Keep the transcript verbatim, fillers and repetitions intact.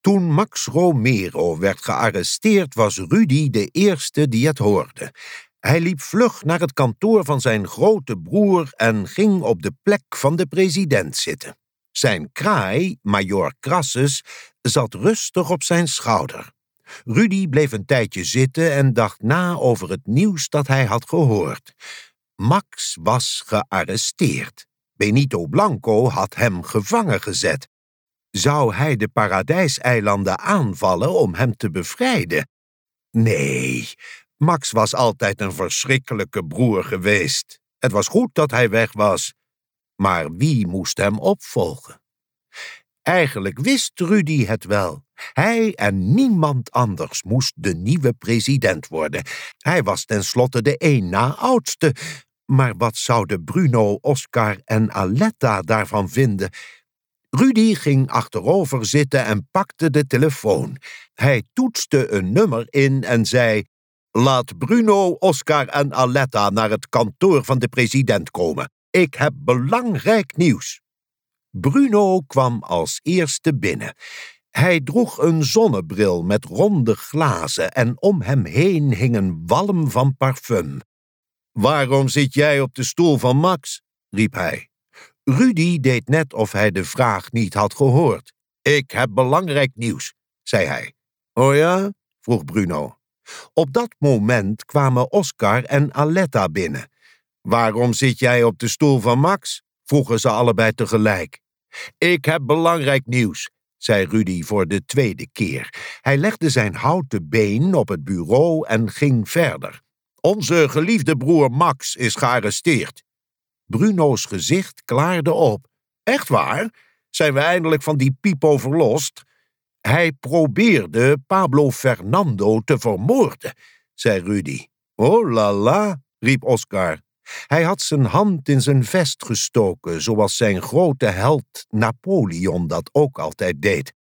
Toen Max Romero werd gearresteerd, was Rudy de eerste die het hoorde. Hij liep vlug naar het kantoor van zijn grote broer en ging op de plek van de president zitten. Zijn kraai, majoor Crassus, zat rustig op zijn schouder. Rudy bleef een tijdje zitten en dacht na over het nieuws dat hij had gehoord. Max was gearresteerd. Benito Blanco had hem gevangen gezet. Zou hij de Paradijseilanden aanvallen om hem te bevrijden? Nee, Max was altijd een verschrikkelijke broer geweest. Het was goed dat hij weg was. Maar wie moest hem opvolgen? Eigenlijk wist Rudy het wel. Hij en niemand anders moest de nieuwe president worden. Hij was tenslotte de één na oudste. Maar wat zouden Bruno, Oscar en Aletta daarvan vinden? Rudy ging achterover zitten en pakte de telefoon. Hij toetste een nummer in en zei: "Laat Bruno, Oscar en Aletta naar het kantoor van de president komen. Ik heb belangrijk nieuws." Bruno kwam als eerste binnen. Hij droeg een zonnebril met ronde glazen en om hem heen hing een walm van parfum. "Waarom zit jij op de stoel van Max?" riep hij. Rudy deed net of hij de vraag niet had gehoord. "Ik heb belangrijk nieuws," zei hij. "Oh ja?" vroeg Bruno. Op dat moment kwamen Oscar en Aletta binnen. "Waarom zit jij op de stoel van Max?" vroegen ze allebei tegelijk. "Ik heb belangrijk nieuws," zei Rudy voor de tweede keer. Hij legde zijn houten been op het bureau en ging verder. "Onze geliefde broer Max is gearresteerd." Bruno's gezicht klaarde op. "Echt waar? Zijn we eindelijk van die pipo verlost?" "Hij probeerde Pablo Fernando te vermoorden," zei Rudy. "Oh la la," riep Oscar. Hij had zijn hand in zijn vest gestoken, zoals zijn grote held Napoleon dat ook altijd deed.